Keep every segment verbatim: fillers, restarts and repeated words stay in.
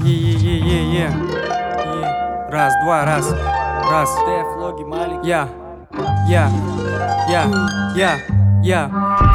Е-е-е-е-е. Раз, два, раз, раз. Я, я, я, я, я.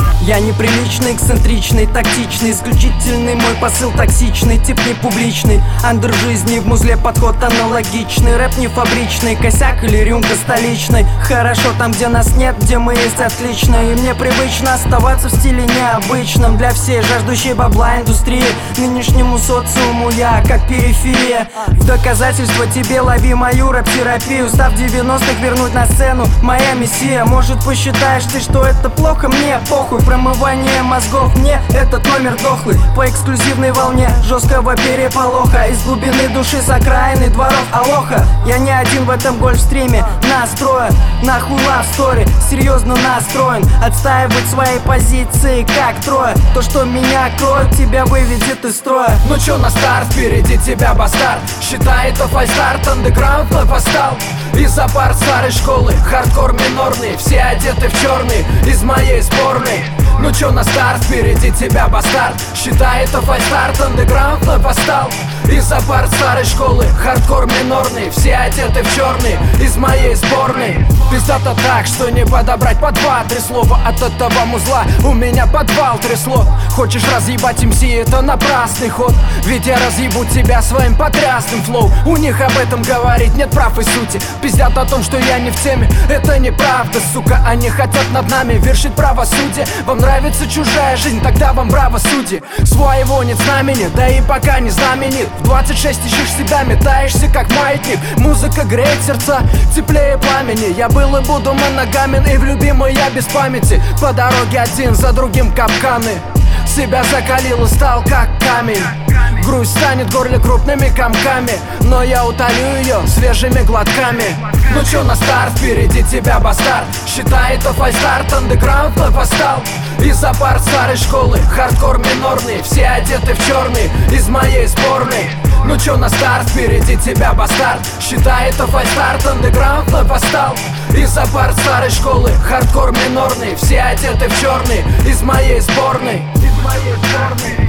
Я неприличный, эксцентричный, тактичный, исключительный, мой посыл токсичный, тип не публичный. Андер жизни в музле, подход аналогичный. Рэп не фабричный, косяк или рюмка столичной. Хорошо там, где нас нет, где мы есть, отлично. И мне привычно оставаться в стиле необычном. Для всей жаждущей бабла индустрии, нынешнему социуму я как периферия. В доказательство тебе лови мою рэп-терапию. Став девяностых вернуть на сцену, моя миссия. Может посчитаешь ты, что это плохо, мне похуй. Промывание мозгов, мне этот номер дохлый. По эксклюзивной волне жесткого переполоха. Из глубины души с окраины дворов Алоха. Я не один в этом гольфстриме настроен. Нахуй лав стори, серьезно настроен. Отстаивать свои позиции как трое. То, что меня кроет, тебя выведет из строя. Ну чё на старт, впереди тебя бастард. Считай это фальстарт, андеграунд вновь восстал. Из-за пар старой школы, хардкор минорный. Все одеты в черный, из моей сборной. Ну чё на старт, впереди тебя бастард. Считай это фальстарт, андеграунд вновь восстал. Из-за пар старой школы, хардкор минорный. Все одеты в черный, из моей сборной. Пиздато так, что не подобрать по два-три слова. От этого музла у меня подвал трясло. Хочешь разъебать эм си, это напрасный ход. Ведь я разъебу тебя своим потрясным флоу. У них об этом говорить нет прав и сути. Пиздят о том, что я не в теме, это неправда, сука. Они хотят над нами вершить правосудие. Вам нравится чужая жизнь, тогда вам браво, судьи. Своего нет знамени, да и пока не знаменит. В двадцать шесть ищешь себя, метаешься как маятник. Музыка греет сердца, теплее пламени. Я был и буду моногамен, и в любимой я без памяти. По дороге один за другим капканы. Себя закалил и стал как камень. Грусть станет в горле крупными комками, но я утолю ее свежими глотками. Ну чё на старт, впереди тебя бастард. Считай это фальстарт, андеграунд вновь восстал. Из-за пар старой школы, хардкор минорный. Все одеты в черный, из моей сборной. Ну чё на старт, впереди тебя бастард. Считай это фальстарт, андеграунд вновь восстал. Из-за пар старой школы, хардкор минорный. Все одеты в черный, из моей сборной. Из моей сборной.